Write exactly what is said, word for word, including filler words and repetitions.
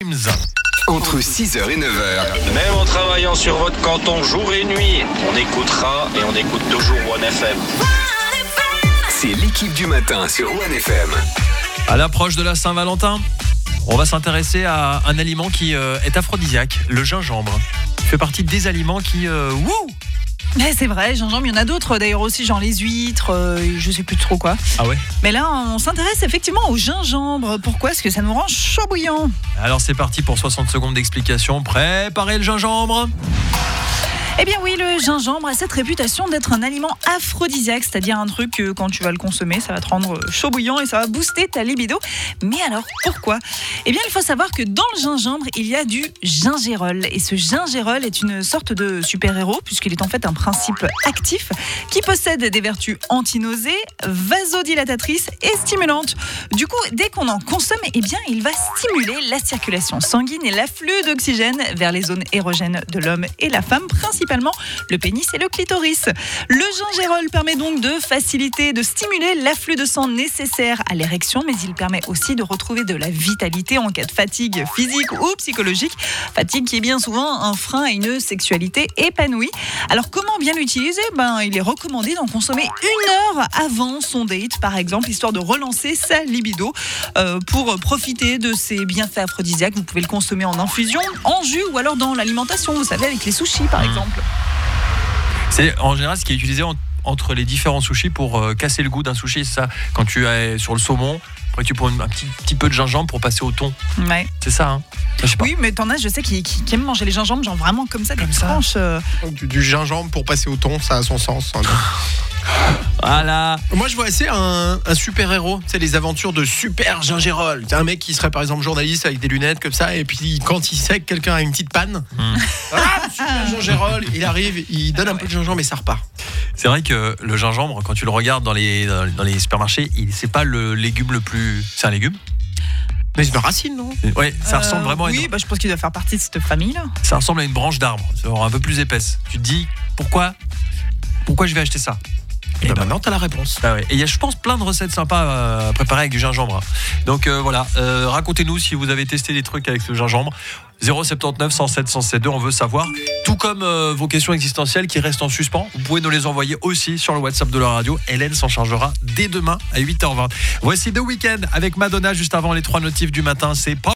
Dreams. Entre six heures et neuf heures. Même en travaillant sur votre canton jour et nuit, on écoutera et on écoute toujours One F M. C'est l'équipe du matin sur One F M. À l'approche de la Saint-Valentin, on va s'intéresser à un aliment qui euh, est aphrodisiaque, le gingembre. Il fait partie des aliments qui... Euh, wouh Mais c'est vrai, gingembre, il y en a d'autres d'ailleurs aussi, genre les huîtres, euh, je sais plus trop quoi. Ah ouais. Mais là, on s'intéresse effectivement au gingembre. Pourquoi ? Parce que ça nous rend chaud bouillant. Alors c'est parti pour soixante secondes d'explication. Préparez le gingembre. Eh bien oui, le gingembre a cette réputation d'être un aliment aphrodisiaque, c'est-à-dire un truc que quand tu vas le consommer, ça va te rendre chaud bouillant et ça va booster ta libido. Mais alors, pourquoi ? Eh bien, il faut savoir que dans le gingembre, il y a du gingérol. Et ce gingérol est une sorte de super-héros, puisqu'il est en fait un principe actif qui possède des vertus anti-nausées, vasodilatatrices et stimulantes. Du coup, dès qu'on en consomme, eh bien, il va stimuler la circulation sanguine et l'afflux d'oxygène vers les zones érogènes de l'homme et la femme, principalement le pénis et le clitoris. Le gingérol permet donc de faciliter, de stimuler l'afflux de sang nécessaire à l'érection, mais il permet aussi de retrouver de la vitalité en cas de fatigue physique ou psychologique. Fatigue qui est bien souvent un frein à une sexualité épanouie. Alors comment bien l'utiliser ? Ben, il est recommandé d'en consommer une heure avant son date, par exemple, histoire de relancer sa libido. Euh, pour profiter de ces bienfaits aphrodisiaques, vous pouvez le consommer en infusion, en jus ou alors dans l'alimentation, vous savez, avec les sushis par exemple. C'est en général ce qui est utilisé en, entre les différents sushis pour euh, casser le goût d'un sushi. C'est ça, quand tu es sur le saumon, après tu prends un petit, petit peu de gingembre pour passer au thon. Ouais. C'est ça, hein. Je sais pas. Oui, mais t'en as, je sais, qui, qui, qui aiment manger les gingembres, genre vraiment comme ça, des Comme ça. tranches. euh. Du, du gingembre pour passer au thon, ça a son sens. hein. Voilà. Moi, je vois assez un, un super-héros. C'est les aventures de Super Gingérol. C'est un mec qui serait par exemple journaliste avec des lunettes comme ça, et puis quand il sait que quelqu'un a une petite panne, Mmh. ah, Super Gingérol, il arrive, il donne un peu de gingembre et ça repart. C'est vrai que le gingembre, quand tu le regardes dans les, dans les supermarchés, il, c'est pas le légume le plus... C'est un légume ? Mais c'est une racine, non ? Ouais, ça Euh, ressemble vraiment à Oui, une, bah, je pense qu'il doit faire partie de cette famille-là. ça ressemble à une branche d'arbre, c'est un peu plus épaisse. Tu te dis, pourquoi, pourquoi je vais acheter ça ? Et Eh ben ben, maintenant, t'as la réponse. Ah ouais. Et il y a, je pense, plein de recettes sympas euh, à préparer avec du gingembre. Donc euh, voilà, euh, racontez-nous si vous avez testé des trucs avec ce gingembre. zéro sept neuf cent sept cent sept deux, on veut savoir. Tout comme euh, vos questions existentielles qui restent en suspens, vous pouvez nous les envoyer aussi sur le WhatsApp de la radio. Hélène s'en chargera dès demain à huit heures vingt. Voici The Weeknd avec Madonna juste avant les trois notifs du matin. C'est Pop.